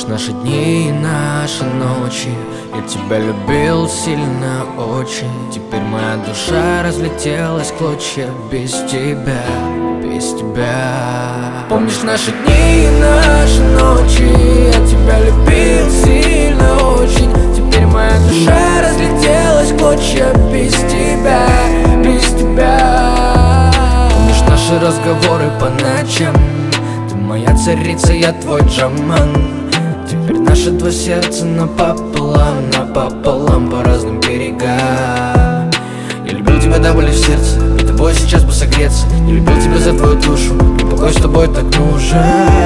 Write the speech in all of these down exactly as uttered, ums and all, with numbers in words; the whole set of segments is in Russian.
наши дни и наши ночи. Я тебя любил сильно очень. Теперь моя душа разлетелась в клочья без тебя, без тебя. Помнишь наши дни и наши ночи? Я тебя любил сильно очень. Теперь моя душа разлетелась в клочья без тебя, без тебя. Помнишь наши разговоры по ночам? Ты моя царица, я твой джаман. Теперь наши два сердца напополам, напополам по разным берегам. Я любил тебя до боли в сердце, и тобой сейчас бы согреться. Я любил тебя за твою душу, и покой с тобой так нужен,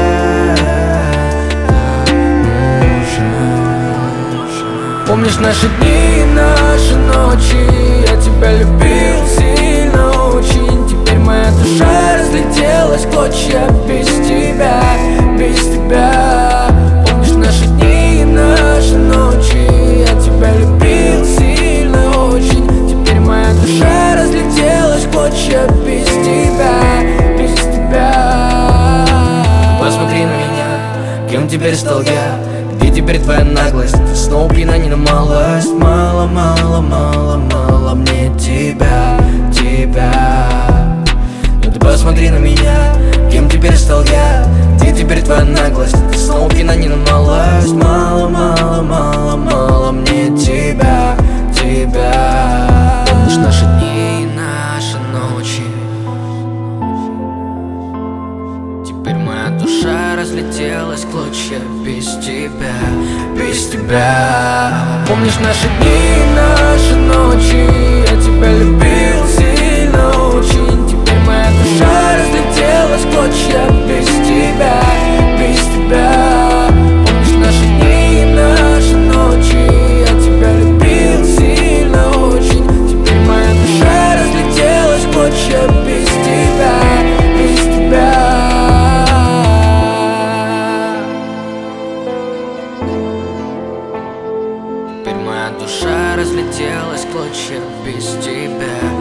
нужен. Помнишь наши дни и наши ночи? Я тебя любил сильно очень. Теперь моя душа разлетелась в клочья без тебя, без тебя. Помнишь наши дни и наши ночи? Я тебя любил сильно очень. Теперь моя душа разлетелась в клочья без тебя, без тебя. Посмотри на меня, кем теперь стал я? Где теперь твоя наглость? Ты снова пьяна не на малость. Мало, мало, мало, мало мне тебя, тебя. Но ты посмотри на меня, кем теперь стал я? Где теперь твоя наглость? Ты снова пьяна не на малость. Мало, мало, мало, мало мне тебя, тебя. Помнишь наши дни и наши ночи? Теперь моя душа разлетелась в клочья без тебя, без тебя. Помнишь наши дни и наши ночи? Я тебя любил сильно очень. Теперь моя душа разлетелась в клочья без тебя, без тебя. Помнишь наши дни и наши ночи? Я тебя любил сильно очень. Теперь моя душа разлетелась в клочья без тебя, без тебя. Теперь моя душа разлетелась в клочья без тебя.